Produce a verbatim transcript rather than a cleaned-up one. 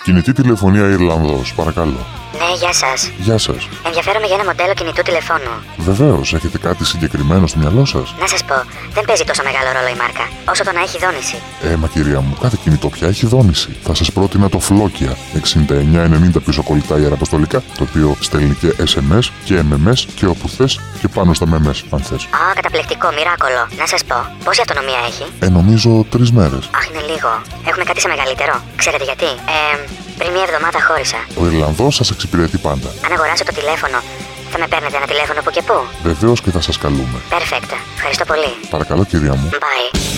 Κινητή τηλεφωνία Ιρλανδός, παρακαλώ. Ναι, γεια σας. Γεια σας. Ενδιαφέρομαι για ένα μοντέλο κινητού τηλεφώνου. Βεβαίως, έχετε κάτι συγκεκριμένο στο μυαλό σας? Να σας πω, δεν παίζει τόσο μεγάλο ρόλο η μάρκα, όσο το να έχει δόνηση. Ε, μα κυρία μου, κάθε κινητό πια έχει δόνηση. Θα σας πρότεινα το Flokia εξήντα εννιά ενενήντα πίσω κολλητά ιεραποστολικά, το οποίο στέλνει και ες εμ ες και εμ εμ ες και όπου θες και πάνω στα εμ εμ ες, αν θες. Α, καταπληκτικό, μοιράκολο. Να σας πω, πόση αυτονομία έχει? Ε, νομίζω τρεις μέρες. Αχ, είναι λίγο. Έχουμε κάτι σε μεγαλύτερο. Ξέρετε γιατί? Ε, πριν μια εβδομάδα χώρισα. Ο Ιρλανδός σας εξυπηρετεί πάντα. Αν αγοράσω το τηλέφωνο, θα με παίρνετε ένα τηλέφωνο που και που? Βεβαίως και θα σας καλούμε. Perfect. Ευχαριστώ πολύ. Παρακαλώ, κυρία μου. Bye.